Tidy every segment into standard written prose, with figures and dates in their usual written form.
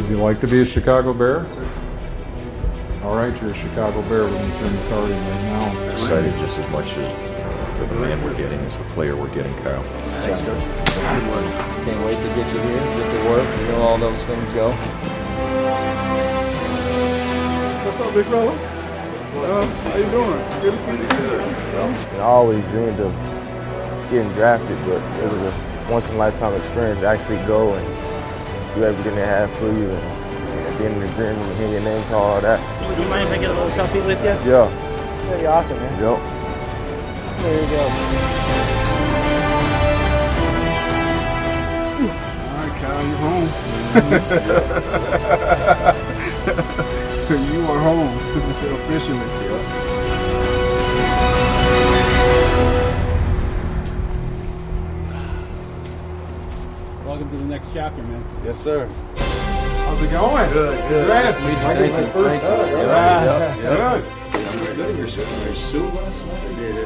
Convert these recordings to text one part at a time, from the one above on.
Would you like to be a Chicago Bear? All right, you're a Chicago Bear. We're going to turn the card in right now. Excited just as much as for the man we're getting as the player we're getting, Kyle. Thanks, Coach. Can't wait to get you here, get to work, you know all those things go. What's up, big fella? How you doing? Good to see you. I always dreamed of getting drafted, but it was a once-in-a-lifetime experience to actually go and do everything they have for you. And at the end of the green room, hear your name call, all that. Do you mind if I get a little selfie with you? Yeah. That'd be awesome, man. Yep. There you go. All right, Kyle, you're home. You are home, officially. Welcome to the next chapter, man. Yes, sir. How's it going? Good. Nice to meet you. Thank you. Good. Your suit last night?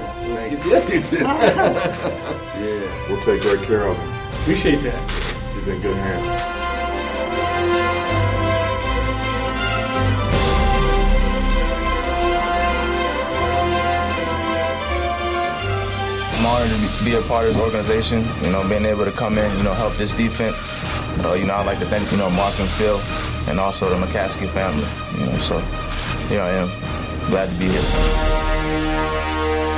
Yeah. We'll take great care of him. Appreciate that. He's in good hands. I'm honored to be a part of this organization, being able to come in, help this defense. I'd like to thank, Mark and Phil and also the McCaskey family, so here I am, glad to be here.